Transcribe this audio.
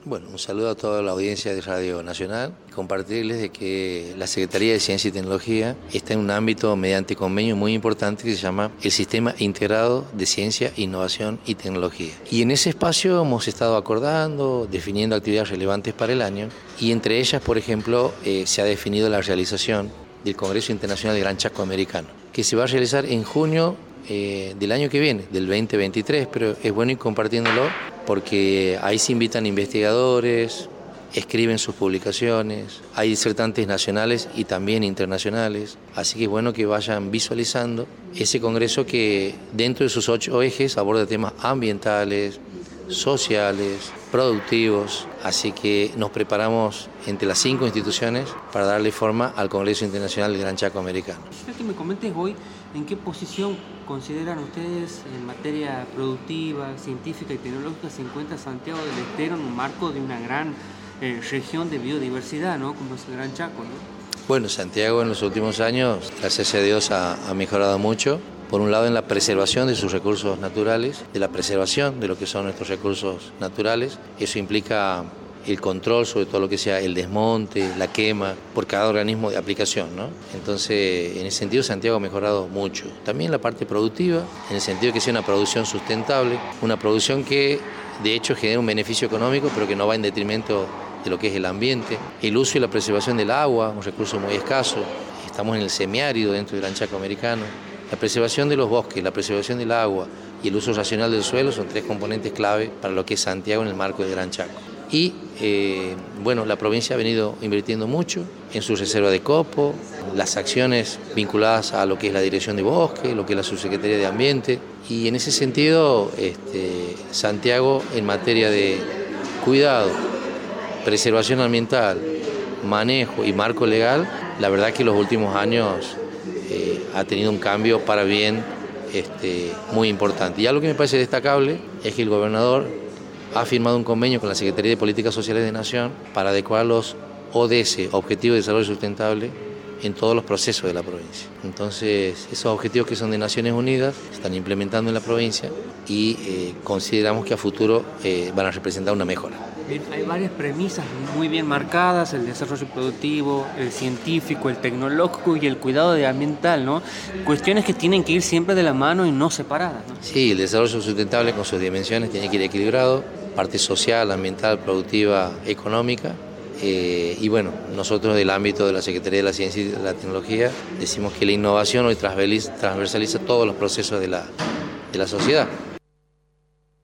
Bueno, un saludo a toda la audiencia de Radio Nacional. Compartirles de que la Secretaría de Ciencia y Tecnología está en un ámbito mediante convenio muy importante que se llama el Sistema Integrado de Ciencia, Innovación y Tecnología. Y en ese espacio hemos estado acordando, definiendo actividades relevantes para el año y entre ellas, por ejemplo, se ha definido la realización del Congreso Internacional de Gran Chaco Americano, que se va a realizar en junio del año que viene, del 2023, pero es bueno ir compartiéndolo porque ahí se invitan investigadores, escriben sus publicaciones, hay disertantes nacionales y también internacionales, así que es bueno que vayan visualizando ese congreso que dentro de sus 8 ejes aborda temas ambientales, sociales, productivos, así que nos preparamos entre las 5 instituciones para darle forma al Congreso Internacional del Gran Chaco Americano. Quisiera que me comentes hoy en qué posición consideran ustedes en materia productiva, científica y tecnológica se encuentra Santiago del Estero en un marco de una gran región de biodiversidad, ¿no? Como es el Gran Chaco, ¿no? Bueno, Santiago en los últimos años, gracias a Dios, ha mejorado mucho. Por un lado en la preservación de sus recursos naturales, de la preservación de lo que son nuestros recursos naturales. Eso implica el control sobre todo lo que sea el desmonte, la quema, por cada organismo de aplicación, ¿no? Entonces, en ese sentido, Santiago ha mejorado mucho. También la parte productiva, en el sentido de que sea una producción sustentable, una producción que de hecho genera un beneficio económico, pero que no va en detrimento de lo que es el ambiente. El uso y la preservación del agua, un recurso muy escaso. Estamos en el semiárido dentro del Gran Chaco Americano. La preservación de los bosques, la preservación del agua y el uso racional del suelo son 3 componentes clave para lo que es Santiago en el marco del Gran Chaco. Y bueno, la provincia ha venido invirtiendo mucho en su reserva de copo, las acciones vinculadas a lo que es la dirección de bosque, lo que es la subsecretaría de Ambiente. Y en ese sentido, Santiago en materia de cuidado, preservación ambiental, manejo y marco legal, la verdad que en los últimos años ha tenido un cambio para bien muy importante. Y algo que me parece destacable es que el gobernador ha firmado un convenio con la Secretaría de Políticas Sociales de Nación para adecuar los ODS, Objetivos de Desarrollo Sustentable, en todos los procesos de la provincia. Entonces, esos objetivos que son de Naciones Unidas se están implementando en la provincia y consideramos que a futuro van a representar una mejora. Hay varias premisas muy bien marcadas: el desarrollo productivo, el científico, el tecnológico y el cuidado ambiental, ¿no? Cuestiones que tienen que ir siempre de la mano y no separadas, ¿no? Sí, el desarrollo sustentable con sus dimensiones tiene que ir equilibrado, parte social, ambiental, productiva, económica. Y bueno, nosotros del ámbito de la Secretaría de la Ciencia y de la Tecnología decimos que la innovación hoy transversaliza todos los procesos de la sociedad.